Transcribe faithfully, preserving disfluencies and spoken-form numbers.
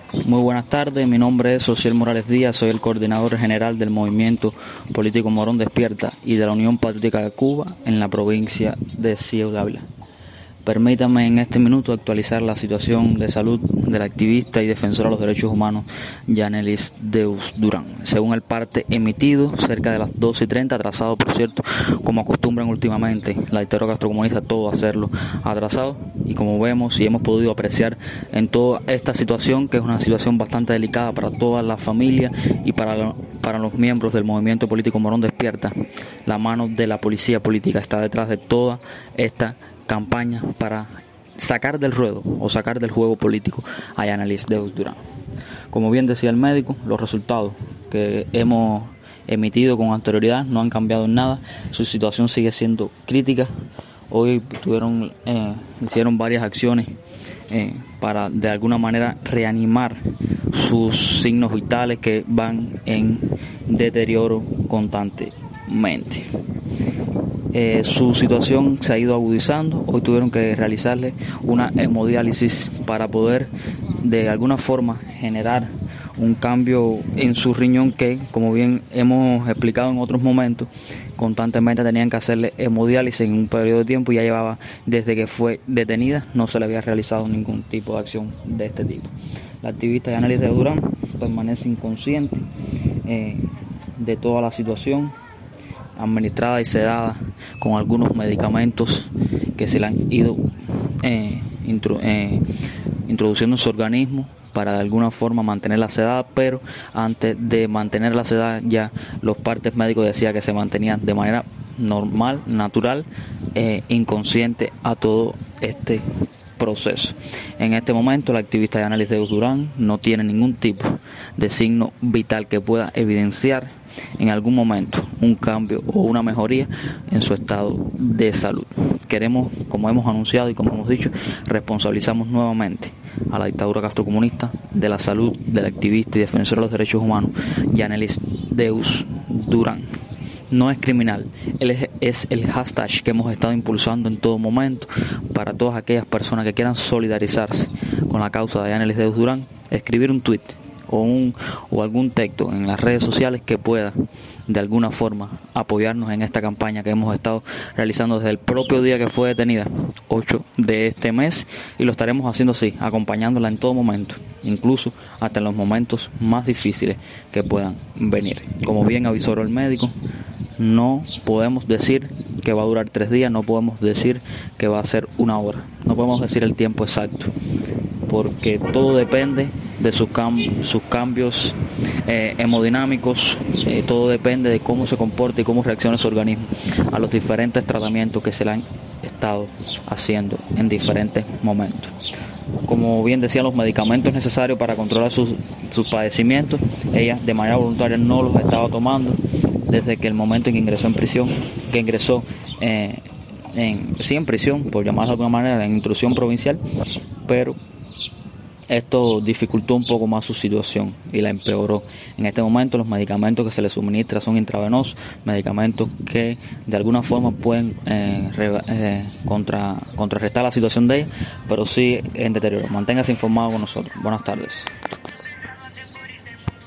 Muy buenas tardes, mi nombre es Ociel Morales Díaz, soy el coordinador general del Movimiento Político Morón Despierta y de la Unión Patriótica de Cuba en la provincia de Ciudad Ávila. Permítanme en este minuto actualizar la situación de salud de la activista y defensora de los derechos humanos Yanelis Deus Durán. Según el parte emitido, cerca de las doce y treinta, atrasado por cierto, como acostumbran últimamente la dictadura castrocomunista, todo hacerlo atrasado, y como vemos y hemos podido apreciar en toda esta situación, que es una situación bastante delicada para toda la familia y para, la, para los miembros del Movimiento Político Morón Despierta, la mano de la policía política está detrás de toda esta campaña para sacar del ruedo o sacar del juego político a Yanelis Deus Durán. Como bien decía el médico, los resultados que hemos emitido con anterioridad no han cambiado en nada, su situación sigue siendo crítica. Hoy tuvieron, eh, hicieron varias acciones eh, para de alguna manera reanimar sus signos vitales que van en deterioro constantemente. Eh, su situación se ha ido agudizando. Hoy tuvieron que realizarle una hemodiálisis para poder de alguna forma generar un cambio en su riñón que, como bien hemos explicado en otros momentos, constantemente tenían que hacerle hemodiálisis en un periodo de tiempo y ya llevaba, desde que fue detenida, no se le había realizado ningún tipo de acción de este tipo. La activista Yanelis Deus Durán permanece inconsciente eh, de toda la situación, administrada y sedada con algunos medicamentos que se le han ido eh, intro, eh, introduciendo en su organismo para de alguna forma mantenerla sedada, pero antes de mantenerla sedada ya los partes médicos decían que se mantenía de manera normal, natural, eh, inconsciente a todo este proceso. En este momento la activista Yanelis Deus Durán no tiene ningún tipo de signo vital que pueda evidenciar en algún momento un cambio o una mejoría en su estado de salud. Queremos, como hemos anunciado y como hemos dicho, responsabilizamos nuevamente a la dictadura castrocomunista de la salud del activista y defensor de los derechos humanos Yanelis Deus Durán. No es criminal, él es el hashtag que hemos estado impulsando en todo momento para todas aquellas personas que quieran solidarizarse con la causa de Yanelis Deus Durán, escribir un tweet o un o algún texto en las redes sociales que pueda de alguna forma apoyarnos en esta campaña que hemos estado realizando desde el propio día que fue detenida, ocho de este mes, y lo estaremos haciendo así, acompañándola en todo momento, incluso hasta en los momentos más difíciles que puedan venir. Como bien avisó el médico, no podemos decir que va a durar tres días, no podemos decir que va a ser una hora, no podemos decir el tiempo exacto, porque todo depende de sus, cam- sus cambios eh, hemodinámicos, eh, todo depende de cómo se comporta y cómo reacciona su organismo a los diferentes tratamientos que se le han estado haciendo en diferentes momentos. Como bien decían, los medicamentos necesarios para controlar sus, sus padecimientos, ella de manera voluntaria no los estaba tomando desde que el momento en que ingresó en prisión, que ingresó eh, en, sí, en prisión, por llamarlo de alguna manera, en intrusión provincial, pero esto dificultó un poco más su situación y la empeoró. En este momento los medicamentos que se le suministra son intravenosos, medicamentos que de alguna forma pueden eh, re, eh, contra, contrarrestar la situación de ella, pero sí en deterioro. Manténgase informado con nosotros. Buenas tardes.